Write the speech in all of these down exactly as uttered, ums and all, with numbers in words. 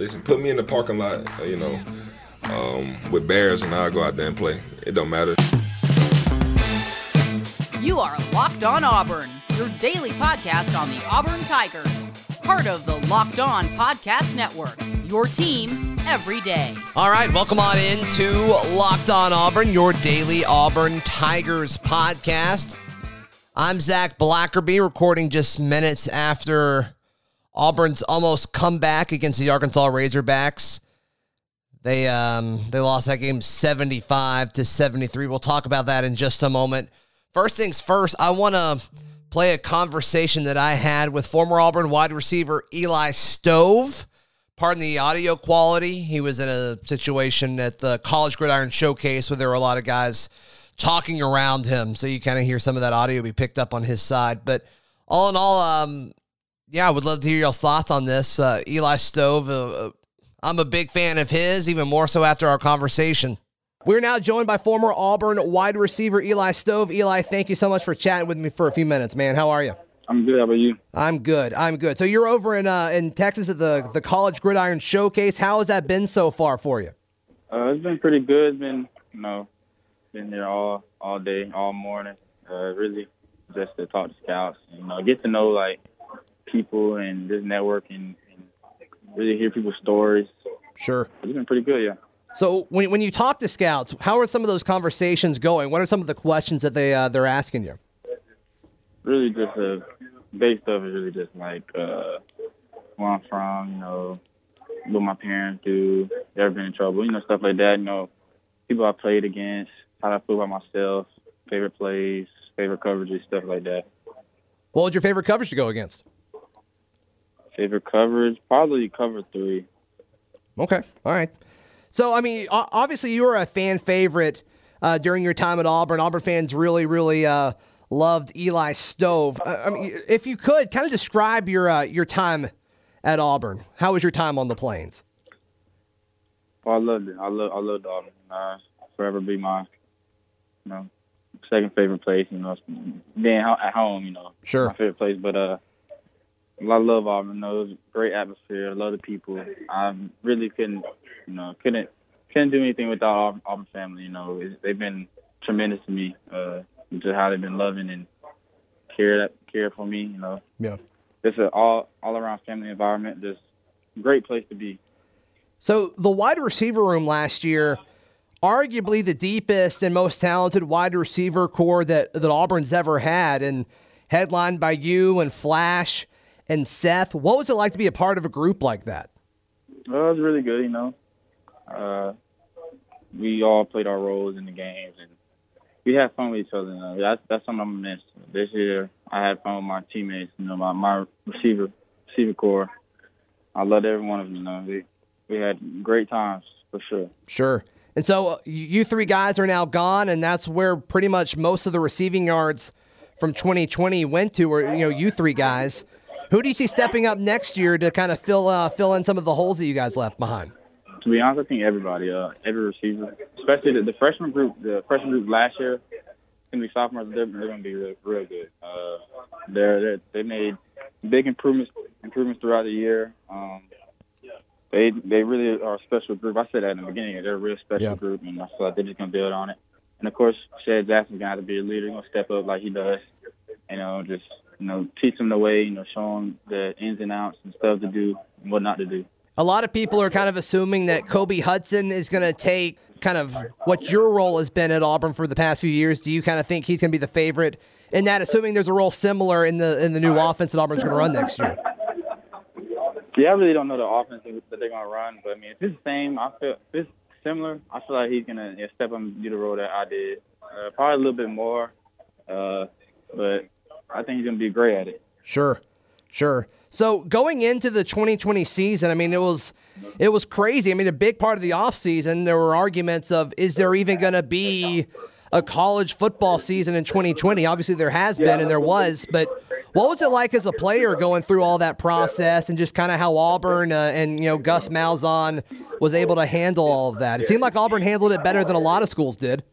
listen, put me in the parking lot, you know, um, with Bears, and I'll go out there and play. It don't matter. You are Locked On Auburn, your daily podcast on the Auburn Tigers. Part of the Locked On Podcast Network, your team every day. All right, welcome on into Locked On Auburn, your daily Auburn Tigers podcast. I'm Zach Blackerby, recording just minutes after Auburn's almost comeback against the Arkansas Razorbacks. They um they lost that game seventy-five to seventy-three. We'll talk about that in just a moment. First things first, I want to play a conversation that I had with former Auburn wide receiver Eli Stove. Pardon the audio quality. He was in a situation at the College Gridiron Showcase where there were a lot of guys talking around him, so you kind of hear some of that audio be picked up on his side. But all in all, um, yeah, I would love to hear y'all's thoughts on this. Uh, Eli Stove, uh, I'm a big fan of his, even more so after our conversation. We're now joined by former Auburn wide receiver Eli Stove. Eli, thank you so much for chatting with me for a few minutes, man. How are you? I'm good. How about you? I'm good. I'm good. So you're over in uh, in Texas at the, the College Gridiron Showcase. How has that been so far for you? Uh, it's been pretty good. It's been, you know, been there all all day, all morning. Uh, really just to talk to scouts, and, you know, get to know, like, people and just network and, and really hear people's stories. Sure. It's been pretty good, yeah. So when when you talk to scouts, how are some of those conversations going? What are some of the questions that they uh, they're asking you? Really just uh, base stuff is really just like uh, where I'm from, you know, what my parents do, ever been in trouble, you know, stuff like that. You know, people I played against, how I feel about myself, favorite plays, favorite coverages, stuff like that. What was your favorite coverage to go against? Favorite coverage, probably cover three. Okay, all right. So, I mean, obviously you were a fan favorite uh, during your time at Auburn. Auburn fans really, really uh, loved Eli Stove. Uh, I mean, if you could, kind of describe your uh, your time at Auburn. How was your time on the Plains? Oh, I loved it. I love I loved Auburn. Uh, forever be my, you know, second favorite place. You know, being at home, you know, sure, my favorite place. But uh, I love Auburn. You know, it was a great atmosphere. I love the people. I really couldn't. You know, couldn't couldn't do anything without Auburn, Auburn family. You know, it's, they've been tremendous to me. Uh, just how they've been loving and cared cared for me. You know, yeah, it's an all all around family environment. Just great place to be. So the wide receiver room last year, arguably the deepest and most talented wide receiver core that that Auburn's ever had, and headlined by you and Flash and Seth. What was it like to be a part of a group like that? Well, it was really good. You know. Uh, we all played our roles in the games, and we had fun with each other. You know? That's that's something I'm gonna miss. This year, I had fun with my teammates. You know, my my receiver receiver core. I loved every one of them. You know, we we had great times for sure. Sure. And so uh, you three guys are now gone, and that's where pretty much most of the receiving yards from twenty twenty went to. Or you know, you three guys. Who do you see stepping up next year to kind of fill uh, fill in some of the holes that you guys left behind? To be honest, I think everybody, uh, every receiver, especially the, the freshman group, the freshman group last year, going to be sophomores, they're, they're going to be real, real good. Uh, they're, they're, they made big improvements improvements throughout the year. Um, they they really are a special group. I said that in the beginning. They're a real special yeah. group, and I feel like they're just going to build on it. And, of course, Shed Jackson's going to have to be a leader. He's going to step up like he does, you know, just, you know, teach them the way, you know, show them the ins and outs and stuff to do and what not to do. A lot of people are kind of assuming that Kobe Hudson is going to take kind of what your role has been at Auburn for the past few years. Do you kind of think he's going to be the favorite in that, assuming there's a role similar in the in the new offense that Auburn's going to run next year? Yeah, I really don't know the offense that they're going to run, but I mean, if it's the same, I feel if it's similar, I feel like he's going to you know, step up and do the role that I did. Uh, probably a little bit more, uh, but I think he's going to be great at it. Sure, sure. So going into the twenty twenty season, I mean, it was it was crazy. I mean, a big part of the offseason, there were arguments of, is there even going to be a college football season in twenty twenty? Obviously, there has been and there was, but what was it like as a player going through all that process and just kind of how Auburn uh, and, you know, Gus Malzahn was able to handle all of that? It seemed like Auburn handled it better than a lot of schools did.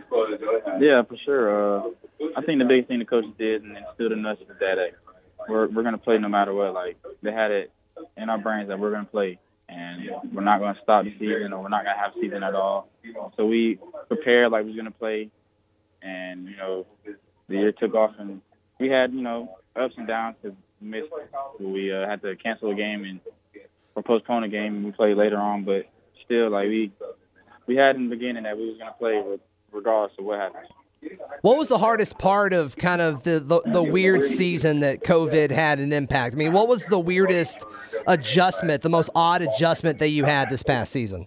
Yeah, for sure. Uh, I think the biggest thing the coaches did and instilled in us is that uh, we're we're going to play no matter what. Like, they had it in our brains that we're going to play. And and we're not going to stop the season, or we're not going to have a season at all. So we prepared like we were going to play, and, you know, the year took off, and we had, you know, ups and downs because we missed. We uh, had to cancel a game and or postpone a game, and we played later on. But still, like, we we had in the beginning that we was going to play regardless of what happened. What was the hardest part of kind of the, the, the weird season that COVID had an impact? I mean, what was the weirdest adjustment, the most odd adjustment that you had this past season?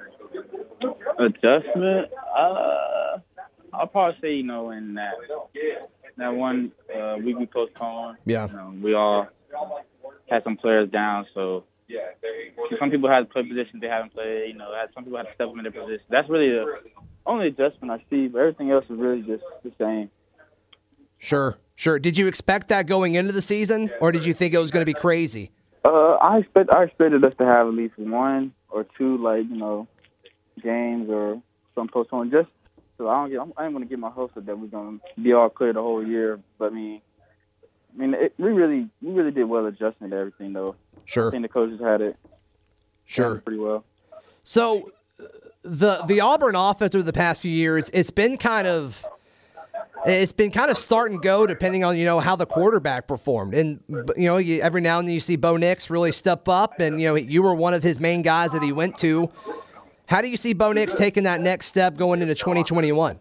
Adjustment? Uh, I'll probably say, you know, in that that one uh, week we postponed. Yeah. You know, we all had some players down, so some people had to play positions they haven't played. You know, some people had to step up in their position. That's really the only adjustment I see, but everything else is really just the same. Sure, sure. Did you expect that going into the season, or did you think it was going to be crazy? Uh, I expect I expected us to have at least one or two, like, you know, games or some postponed. Just so I don't get, I ain't going to get my hopes up that we're going to be all clear the whole year. But I mean, I mean, it, we really, we really did well adjusting to everything, though. Sure. I think the coaches had it. Sure. Had it pretty well. So. The the Auburn offense over the past few years, it's been kind of it's been kind of start and go depending on, you know, how the quarterback performed. And, you know, you, every now and then you see Bo Nix really step up, and, you know, you were one of his main guys that he went to. How do you see Bo Nix taking that next step going into twenty twenty-one?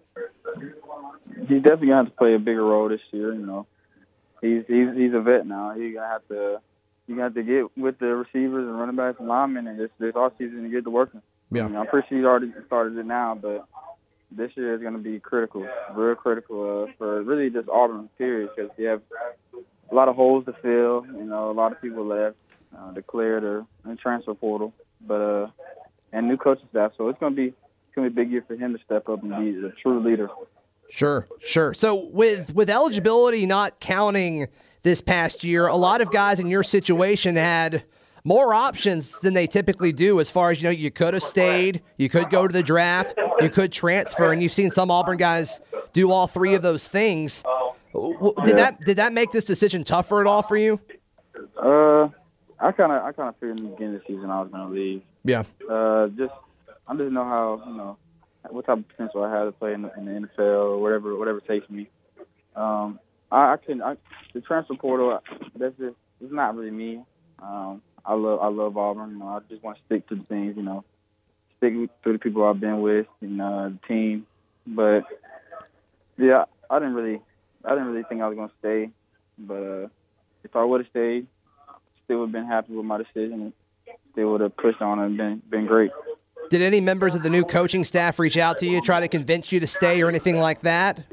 He's definitely gonna have to play a bigger role this year. You know, he's he's he's a vet now. He's gonna have to you have to get with the receivers and running backs and linemen, and this this off season to get to working. Yeah. I mean, I'm pretty sure he's already started it now, but this year is going to be critical, real critical uh, for really just Auburn, period, because you have a lot of holes to fill. You know, a lot of people left, uh, declared or in transfer portal, but uh, and new coaching staff. So it's going to be it's going to be a big year for him to step up and be a true leader. Sure, sure. So with with eligibility not counting this past year, a lot of guys in your situation had more options than they typically do as far as, you know, you could have stayed, you could go to the draft, you could transfer, and you've seen some Auburn guys do all three of those things. Did that did that make this decision tougher at all for you? Uh, I kind of I kind of figured in the beginning of the season I was going to leave. Yeah. Uh, just I didn't know how, you know, what type of potential I had to play in the, in the N F L or whatever whatever takes me. Um, I, I couldn't. I, the transfer portal, that's just it's not really me. Um, I love I love Auburn. You know, I just want to stick to the things, you know, stick to the people I've been with and uh, the team. But yeah, I didn't really I didn't really think I was gonna stay. But uh, if I would have stayed, still would have been happy with my decision. Still would have pushed on and been been great. Did any members of the new coaching staff reach out to you, try to convince you to stay or anything like that?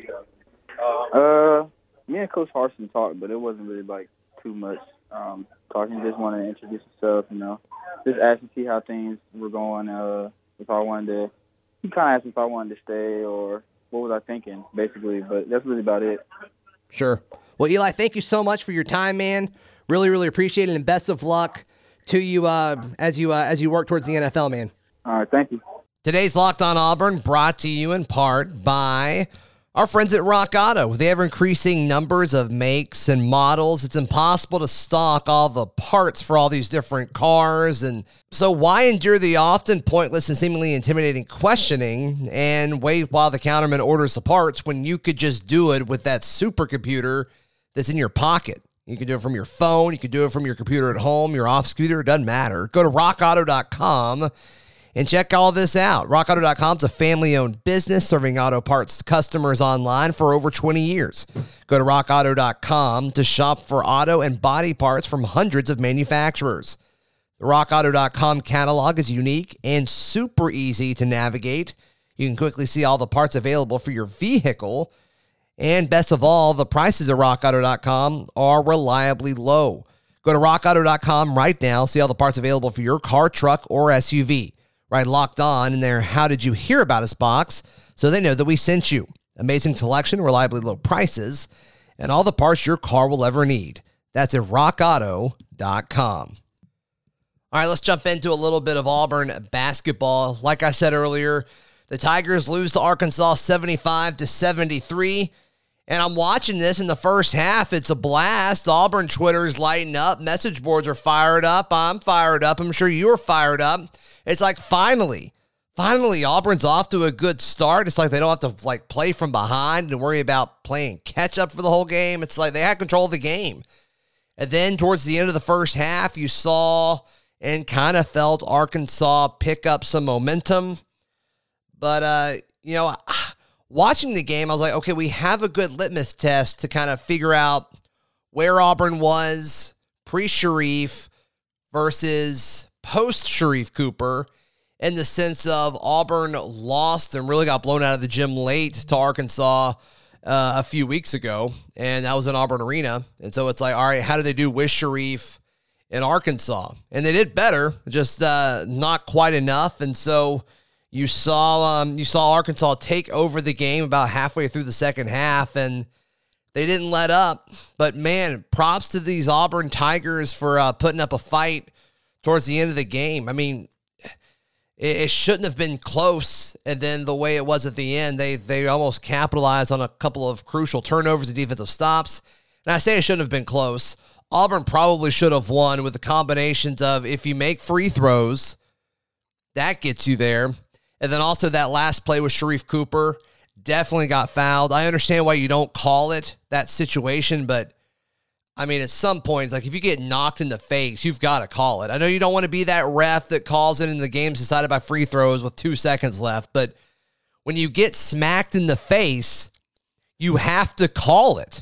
Uh, me and Coach Harsin talked, but it wasn't really like too much. Um, talking, just wanted to introduce himself, you know, just ask to see how things were going. Uh, if I wanted to, he kind of asked if I wanted to stay or what was I thinking, basically. But that's really about it. Sure. Well, Eli, thank you so much for your time, man. Really, really appreciate it, and best of luck to you uh, as you uh, as you work towards the N F L, man. All right, thank you. Today's Locked On Auburn brought to you in part by our friends at Rock Auto. With the ever-increasing numbers of makes and models, it's impossible to stock all the parts for all these different cars. And so why endure the often pointless and seemingly intimidating questioning and wait while the counterman orders the parts when you could just do it with that supercomputer that's in your pocket? You can do it from your phone. You can do it from your computer at home, your off scooter. It doesn't matter. Go to rock auto dot com and check all this out. rock auto dot com is a family-owned business serving auto parts customers online for over twenty years. Go to rock auto dot com to shop for auto and body parts from hundreds of manufacturers. The rock auto dot com catalog is unique and super easy to navigate. You can quickly see all the parts available for your vehicle. And best of all, the prices at rock auto dot com are reliably low. Go to rock auto dot com right now, see all the parts available for your car, truck, or S U V. Right, Locked On in their How Did You Hear About Us box, so they know that we sent you. Amazing selection, reliably low prices, and all the parts your car will ever need. That's at rock auto dot com. All right, let's jump into a little bit of Auburn basketball. Like I said earlier, the Tigers lose to Arkansas seventy-five to seventy-three. And I'm watching this in the first half. It's a blast. Auburn Twitter's lighting up. Message boards are fired up. I'm fired up. I'm sure you're fired up. It's like, finally, finally, Auburn's off to a good start. It's like they don't have to like play from behind and worry about playing catch up for the whole game. It's like they had control of the game. And then towards the end of the first half, you saw and kind of felt Arkansas pick up some momentum. But, uh, you know, watching the game, I was like, okay, we have a good litmus test to kind of figure out where Auburn was pre-Sharife versus post-Sharife Cooper, in the sense of Auburn lost and really got blown out of the gym late to Arkansas uh, a few weeks ago, and that was in Auburn Arena. And so it's like, all right, how do they do with Sharife in Arkansas? And they did better, just uh, not quite enough. And so you saw um, you saw Arkansas take over the game about halfway through the second half, and they didn't let up. But, man, props to these Auburn Tigers for uh, putting up a fight towards the end of the game. I mean, it, it shouldn't have been close, and then the way it was at the end, they they almost capitalized on a couple of crucial turnovers and defensive stops. And I say it shouldn't have been close. Auburn probably should have won with the combinations of, if you make free throws, that gets you there. And then also that last play with Sharife Cooper definitely got fouled. I understand why you don't call it, that situation, but I mean, at some points, like if you get knocked in the face, you've got to call it. I know you don't want to be that ref that calls it in the games decided by free throws with two seconds left, but when you get smacked in the face, you have to call it.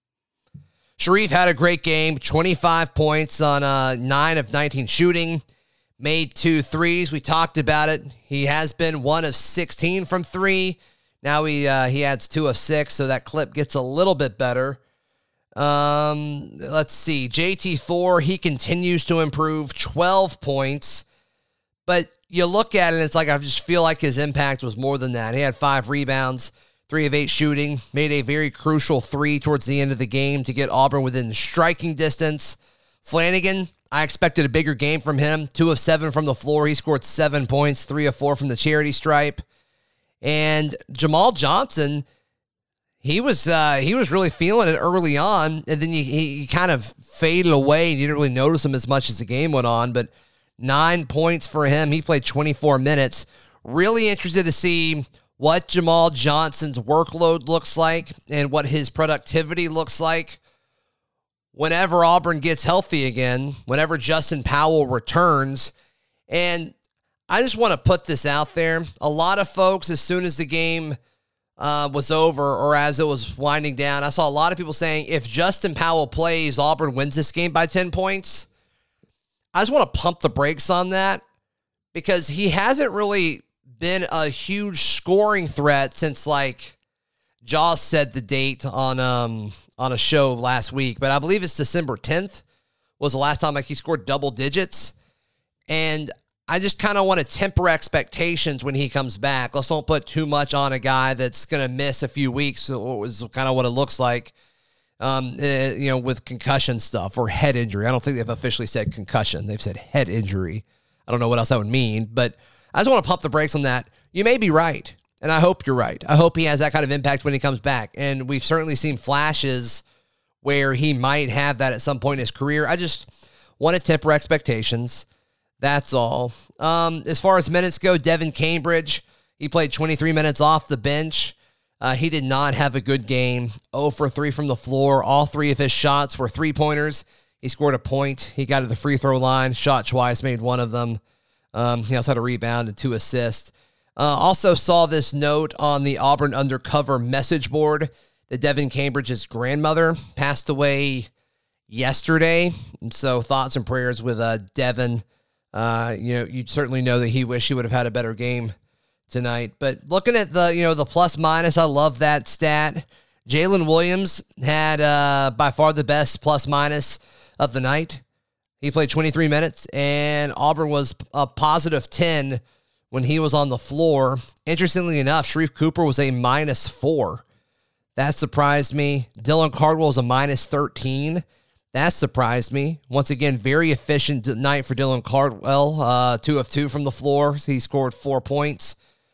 Sharife had a great game, twenty-five points on uh, nine of nineteen shooting, made two threes. We talked about it. He has been one of sixteen from three. Now he uh, he adds two of six, so that clip gets a little bit better. Um, let's see. J T Thor, he continues to improve, twelve points. But you look at it, and it's like I just feel like his impact was more than that. He had five rebounds, three of eight shooting, made a very crucial three towards the end of the game to get Auburn within striking distance. Flanagan, I expected a bigger game from him. Two of seven from the floor. He scored seven points, three of four from the charity stripe. And Jamal Johnson, he was uh, he was really feeling it early on, and then he, he kind of faded away, and you didn't really notice him as much as the game went on. But nine points for him. He played twenty-four minutes. Really interested to see what Jamal Johnson's workload looks like and what his productivity looks like whenever Auburn gets healthy again, whenever Justin Powell returns. And I just want to put this out there. A lot of folks, as soon as the game uh, was over or as it was winding down, I saw a lot of people saying, if Justin Powell plays, Auburn wins this game by ten points. I just want to pump the brakes on that because he hasn't really been a huge scoring threat since, like, Jaws said the date on um on a show last week, but I believe it's December tenth was the last time like he scored double digits. And I just kind of want to temper expectations when he comes back. Let's don't put too much on a guy that's going to miss a few weeks. It was kind of what it looks like, um, uh, you know, with concussion stuff or head injury. I don't think they've officially said concussion. They've said head injury. I don't know what else that would mean, but I just want to pump the brakes on that. You may be right, and I hope you're right. I hope he has that kind of impact when he comes back, and we've certainly seen flashes where he might have that at some point in his career. I just want to temper expectations. That's all. Um, as far as minutes go, Devin Cambridge, he played twenty-three minutes off the bench. Uh, he did not have a good game. zero for three from the floor. All three of his shots were three-pointers. He scored a point. He got to the free throw line, shot twice, made one of them. Um, he also had a rebound and two assists. Uh, also saw this note on the Auburn Undercover message board that Devin Cambridge's grandmother passed away yesterday. And so thoughts and prayers with uh, Devin. Uh, you know, you'd certainly know that he wished he would have had a better game tonight. But looking at the, you know, the plus minus, I love that stat. Jalen Williams had uh, by far the best plus minus of the night. He played twenty-three minutes, and Auburn was a positive ten when he was on the floor. Interestingly enough, Sharife Cooper was a minus four. That surprised me. Dylan Cardwell was a minus thirteen. That surprised me. Once again, very efficient night for Dylan Cardwell. Uh, two of two from the floor. He scored four points.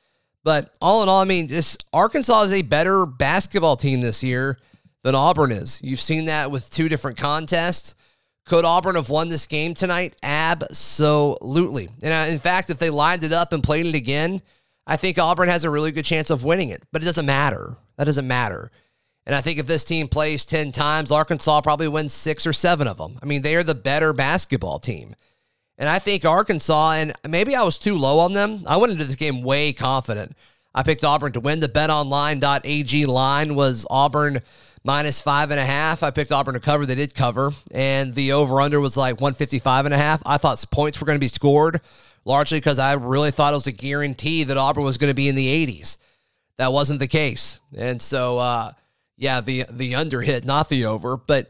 But all in all, I mean, just Arkansas is a better basketball team this year than Auburn is. You've seen that with two different contests. Could Auburn have won this game tonight? Absolutely. And in fact, if they lined it up and played it again, I think Auburn has a really good chance of winning it. But it doesn't matter. That doesn't matter. And I think if this team plays ten times, Arkansas probably wins six or seven of them. I mean, they are the better basketball team. And I think Arkansas, and maybe I was too low on them. I went into this game way confident. I picked Auburn to win. The bet online dot a g line was Auburn minus five and a half. I picked Auburn to cover. They did cover. And the over-under was like one fifty-five and a half. I thought points were going to be scored, largely because I really thought it was a guarantee that Auburn was going to be in the eighties. That wasn't the case. And so, uh, yeah, the, the under hit, not the over. But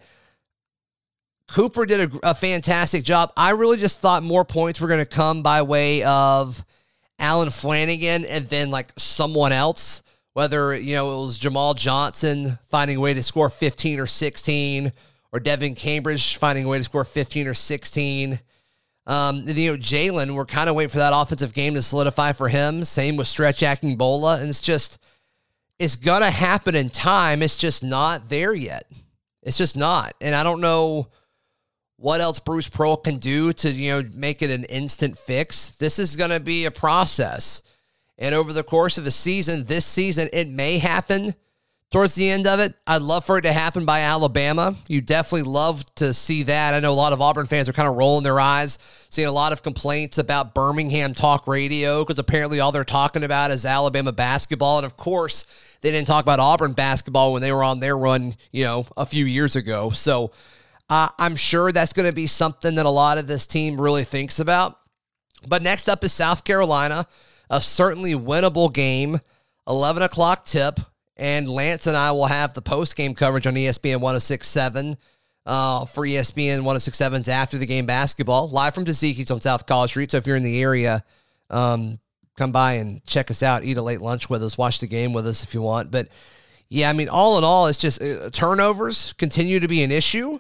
Cooper did a, a fantastic job. I really just thought more points were going to come by way of Allen Flanigan and then like someone else, whether, you know, it was Jamal Johnson finding a way to score fifteen or sixteen, or Devin Cambridge finding a way to score fifteen or sixteen. Um, and, you know, Jalen, we're kind of waiting for that offensive game to solidify for him. Same with Stretch Akingbola. And it's just, it's going to happen in time. It's just not there yet. It's just not. And I don't know what else Bruce Pearl can do to, you know, make it an instant fix. This is going to be a process. And over the course of the season, this season, it may happen towards the end of it. I'd love for it to happen by Alabama. You definitely love to see that. I know a lot of Auburn fans are kind of rolling their eyes, seeing a lot of complaints about Birmingham talk radio, because apparently all they're talking about is Alabama basketball. And of course, they didn't talk about Auburn basketball when they were on their run, you know, a few years ago. So Uh, I'm sure that's going to be something that a lot of this team really thinks about. But next up is South Carolina, a certainly winnable game, eleven o'clock tip, and Lance and I will have the post-game coverage on E S P N one oh six point seven uh, for E S P N one oh six point seven's After the Game Basketball, live from Taziki's on South College Street. So if you're in the area, um, come by and check us out, eat a late lunch with us, watch the game with us if you want. But yeah, I mean, all in all, it's just uh, turnovers continue to be an issue.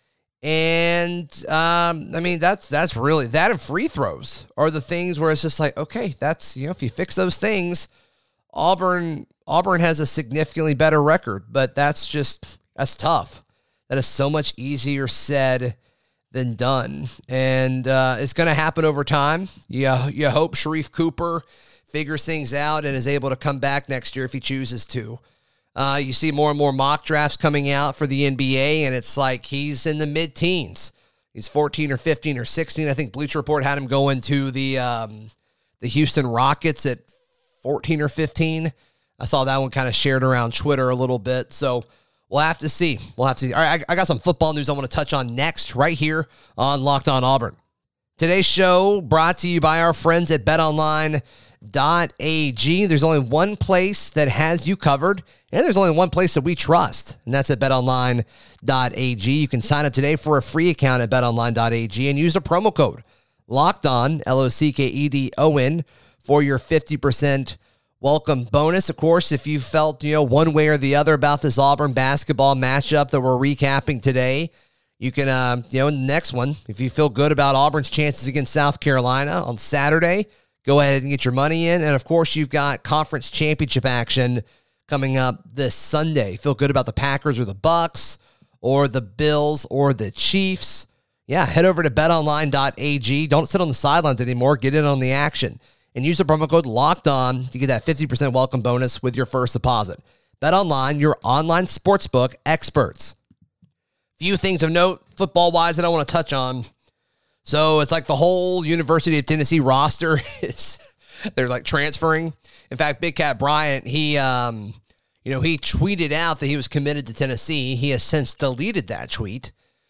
And, um, I mean, that's that's really, that and free throws are the things where it's just like, okay, that's, you know, if you fix those things, Auburn Auburn has a significantly better record. But that's just, that's tough. That is so much easier said than done. And uh, it's going to happen over time. You, you hope Sharif Cooper figures things out and is able to come back next year if he chooses to. Uh, you see more and more mock drafts coming out for the N B A, and it's like he's in the mid-teens. He's fourteen or fifteen or sixteen. I think Bleacher Report had him going to the um, the Houston Rockets at fourteen or fifteen. I saw that one kind of shared around Twitter a little bit. So we'll have to see. We'll have to see. All right, I, I got some football news I want to touch on next right here on Locked On Auburn. Today's show brought to you by our friends at bet online dot a g. There's only one place that has you covered, and there's only one place that we trust, and that's at bet online dot a g. You can sign up today for a free account at bet online dot a g and use the promo code LOCKEDON, L O C K E D O N, for your fifty percent welcome bonus. Of course, if you felt, you know, one way or the other about this Auburn basketball matchup that we're recapping today, you can, uh, you know, in the next one, if you feel good about Auburn's chances against South Carolina on Saturday, go ahead and get your money in. And, of course, you've got conference championship action coming up this Sunday. Feel good about the Packers or the Bucks or the Bills or the Chiefs. Yeah, head over to bet online dot a g. Don't sit on the sidelines anymore. Get in on the action. And use the promo code LOCKEDON to get that fifty percent welcome bonus with your first deposit. BetOnline, your online sportsbook experts. Few things of note, football-wise, that I want to touch on. So it's like the whole University of Tennessee roster is, they're like transferring. In fact, Big Cat Bryant, he, um, you know, he tweeted out that he was committed to Tennessee. He has since deleted that tweet.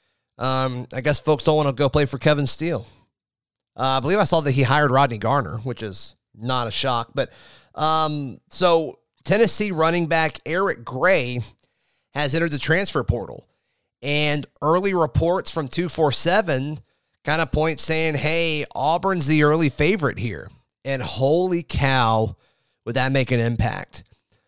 Um, I guess folks don't want to go play for Kevin Steele. Uh, I believe I saw that he hired Rodney Garner, which is not a shock. But um, so Tennessee running back Eric Gray has entered the transfer portal. And early reports from two forty-seven kind of point saying, hey, Auburn's the early favorite here. And holy cow, would that make an impact?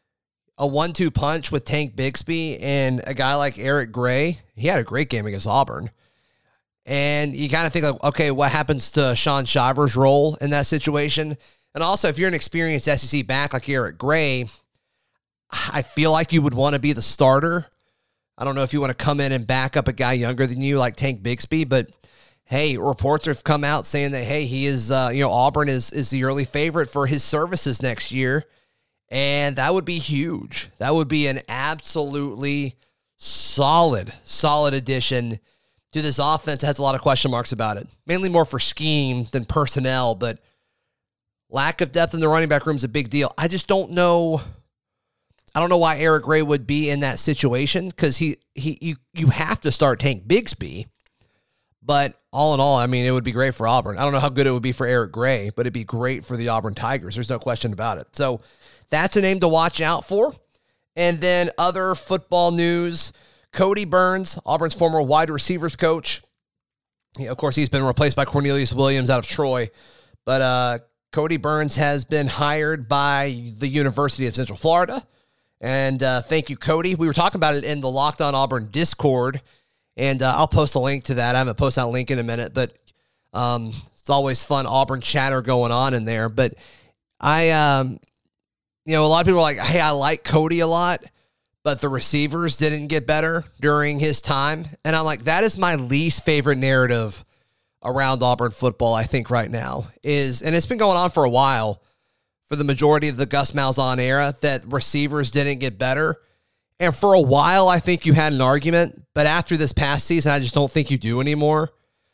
A one two punch with Tank Bigsby and a guy like Eric Gray. He had a great game against Auburn. And you kind of think, like, okay, what happens to Sean Shiver's role in that situation? And also, if you're an experienced S E C back like Eric Gray, I feel like you would want to be the starter. I don't know if you want to come in and back up a guy younger than you like Tank Bigsby, but hey, reports have come out saying that, hey, he is, uh, you know, Auburn is is the early favorite for his services next year. And that would be huge. That would be an absolutely solid, solid addition to this offense. It has a lot of question marks about it. Mainly more for scheme than personnel, but lack of depth in the running back room is a big deal. I just don't know. I don't know why Eric Gray would be in that situation, because he he you you have to start Tank Bigsby. But all in all, I mean, it would be great for Auburn. I don't know how good it would be for Eric Gray, but it'd be great for the Auburn Tigers. There's no question about it. So that's a name to watch out for. And then other football news, Cody Burns, Auburn's former wide receivers coach. Yeah, of course, he's been replaced by Cornelius Williams out of Troy. But uh, Cody Burns has been hired by the University of Central Florida. And uh, thank you, Cody. We were talking about it in the Locked On Auburn Discord. And uh, I'll post a link to that. I haven't posted that link in a minute, but um, it's always fun Auburn chatter going on in there. But I, um, you know, a lot of people are like, hey, I like Cody a lot, but the receivers didn't get better during his time. And I'm like, that is my least favorite narrative around Auburn football, I think, right now. is, And it's been going on for a while for the majority of the Gus Malzahn era, that receivers didn't get better. And for a while, I think you had an argument, but after this past season, I just don't think you do anymore.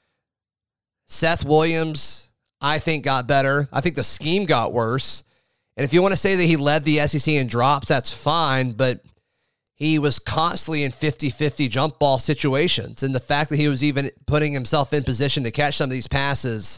Seth Williams, I think, got better. I think the scheme got worse. And if you want to say that he led the S E C in drops, that's fine, but he was constantly in fifty-fifty jump ball situations. And the fact that he was even putting himself in position to catch some of these passes,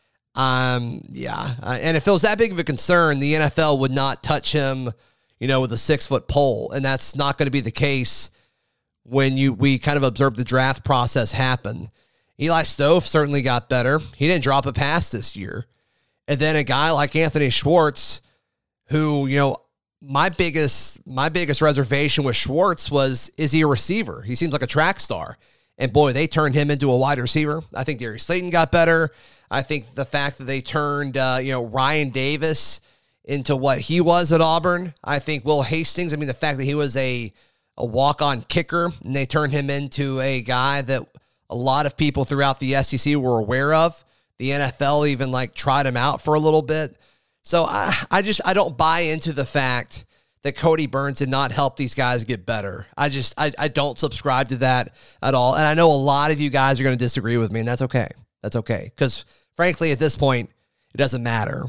um, yeah. Uh, and if it was that big of a concern, the N F L would not touch him, you know, with a six-foot pole. And that's not going to be the case when you we kind of observe the draft process happen. Eli Stove certainly got better. He didn't drop a pass this year. And then a guy like Anthony Schwartz, who, you know, my biggest my biggest reservation with Schwartz was, is he a receiver? He seems like a track star. And boy, they turned him into a wide receiver. I think Darius Slayton got better. I think the fact that they turned, uh, you know, Ryan Davis into what he was at Auburn. I think Will Hastings, I mean, the fact that he was a, a walk-on kicker and they turned him into a guy that a lot of people throughout the S E C were aware of. The N F L even like tried him out for a little bit. So I, I just, I don't buy into the fact that Cody Burns did not help these guys get better. I just, I, I don't subscribe to that at all. And I know a lot of you guys are going to disagree with me, and that's okay. That's okay. Because frankly, at this point, it doesn't matter,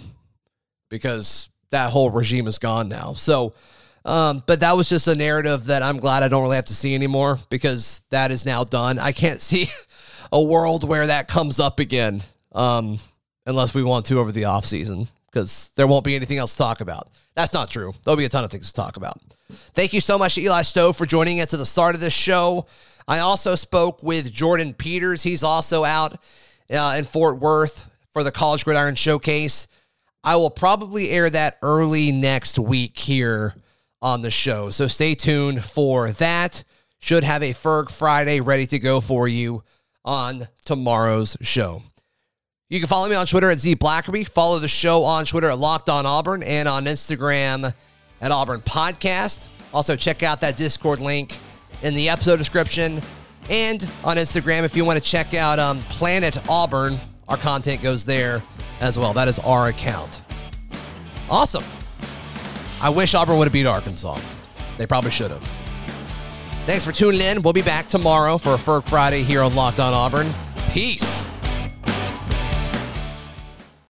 because that whole regime is gone now. So, um, but that was just a narrative that I'm glad I don't really have to see anymore, because that is now done. I can't see a world where that comes up again, um, unless we want to over the offseason, because there won't be anything else to talk about. That's not true. There'll be a ton of things to talk about. Thank you so much to Eli Stove for joining us at the start of this show. I also spoke with Jordan Peters. He's also out uh, in Fort Worth for the College Gridiron Showcase. I will probably air that early next week here on the show, so stay tuned for that. Should have a Ferg Friday ready to go for you on tomorrow's show. You can follow me on Twitter at Z Blackerby. Follow the show on Twitter at Locked On Auburn and on Instagram at Auburn Podcast. Also, check out that Discord link in the episode description. And on Instagram, if you want to check out um, Planet Auburn, our content goes there as well. That is our account. Awesome. I wish Auburn would have beat Arkansas. They probably should have. Thanks for tuning in. We'll be back tomorrow for a Ferg Friday here on Locked On Auburn. Peace.